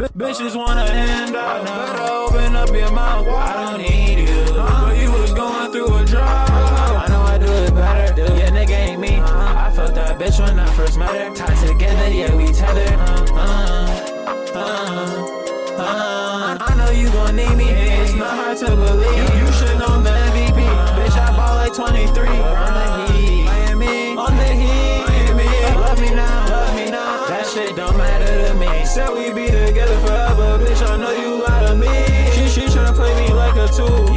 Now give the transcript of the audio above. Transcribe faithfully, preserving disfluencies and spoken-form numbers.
Bitches wanna hand out, better open up your mouth. I don't need you, but you was going through a drought. I know I do it better, dude. Yeah, nigga ain't me. I felt that bitch when I first met her. Tied together, yeah, we tethered. Uh, uh, uh, uh. I know you gon' need me. It's not hard to believe. You should know the M V P. Bitch, I ball like twenty-three. On the heat, Miami. On the heat, Miami. Love me now, love me now. That shit don't matter to me. Said we be together forever, bitch. I know you lie to me. She she tryna play me like a tool.